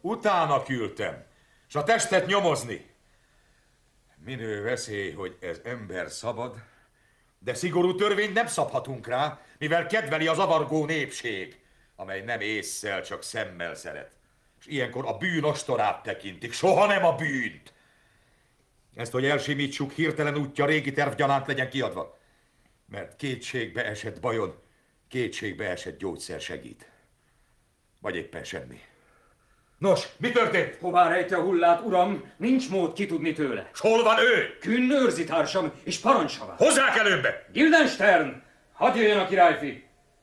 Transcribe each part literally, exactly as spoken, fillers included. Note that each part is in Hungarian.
Utána küldtem, s a testet nyomozni. Minő veszély, hogy ez ember szabad, de szigorú törvényt nem szabhatunk rá, mivel kedveli az avargó népség, amely nem ésszel, csak szemmel szeret. És ilyenkor a bűn ostorát tekintik, soha nem a bűnt. Ezt, hogy elsimítsuk, hirtelen útja régi terv gyanánt legyen kiadva. Mert kétségbe esett bajon, kétségbe esett gyógyszer segít. Vagy éppen semmi. Nos, mi történt? Hová rejti a hullát, uram? Nincs mód kitudni tőle. S hol van ő? Künn őrzitársam és parancsava. Hozzák előbbe! Guildenstern! Hadd jöjjön a királyfi!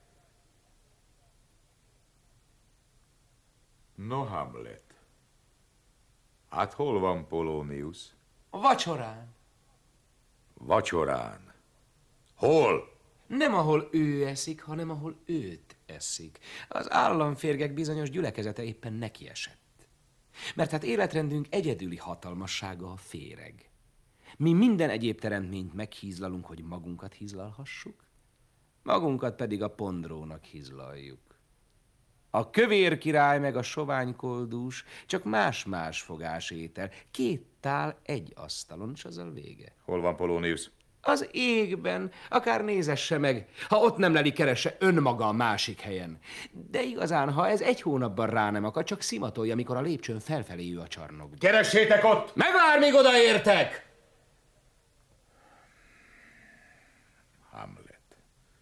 No, Hamlet. Hát hol van Polonius? Vacsorán. Vacsorán. Hol? Nem ahol ő eszik, hanem ahol őt eszik. Az államférgek bizonyos gyülekezete éppen nekiesett. Mert hát életrendünk egyedüli hatalmassága a féreg. Mi minden egyéb teremtményt meghízlalunk, hogy magunkat hízlalhassuk, magunkat pedig a pondrónak hízlaljuk. A kövér király meg a sovány koldús csak más-más fogás étel. Két tál egy asztalon, s azzal vége. Hol van Polonius? Az égben, akár nézesse meg, ha ott nem leli, keresse önmaga a másik helyen. De igazán, ha ez egy hónapban rá nem akad, csak szimatolja, amikor a lépcsőn felfelé ül a csarnokba. Keressétek ott! Megvár, míg odaértek! Hamlet.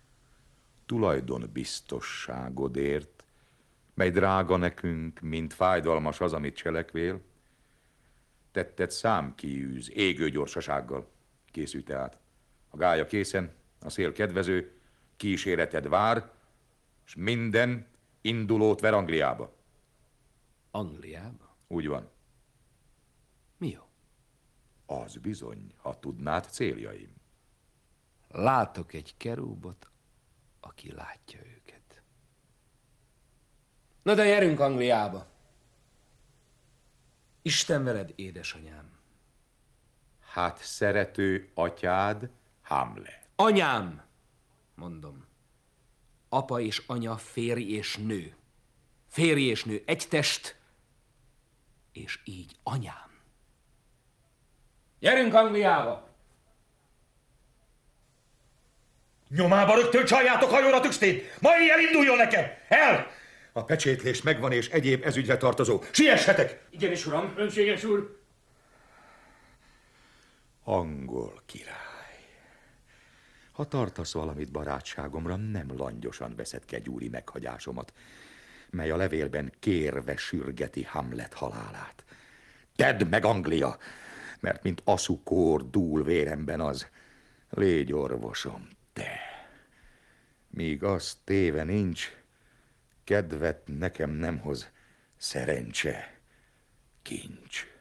Tulajdonbiztosságodért, mely drága nekünk, mint fájdalmas az, amit cselekvél, tetted számkiűz égő gyorsasággal. Készülj tehát. A gálya készen, a szél kedvező, kíséreted vár, és minden indulót ver Angliába. Angliába? Úgy van. Mi jó? Az bizony, ha tudnád céljaim. Látok egy kerúbot, aki látja őket. Na de gyerünk Angliába. Isten veled, édesanyám. Hát szerető atyád, Hamlet. Anyám, mondom. Apa és anya, férj és nő. Férj és nő, egy test, és így anyám. Gyerünk Angliába! Nyomába rögtön csaljátok hajóra tüxtét! Ma éjjel induljon nekem! El! A pecsétlés megvan és egyéb ezügyre tartozó. Siessetek! Igenis, uram, önséges úr. Angol király. Ha tartasz valamit barátságomra, nem langyosan veszed kegyúri meghagyásomat, mely a levélben kérve sürgeti Hamlet halálát. Tedd meg, Anglia, mert mint aszukór dúl véremben az. Légy orvosom, te. Míg az téve nincs, kedvet nekem nem hoz szerencse, kincs.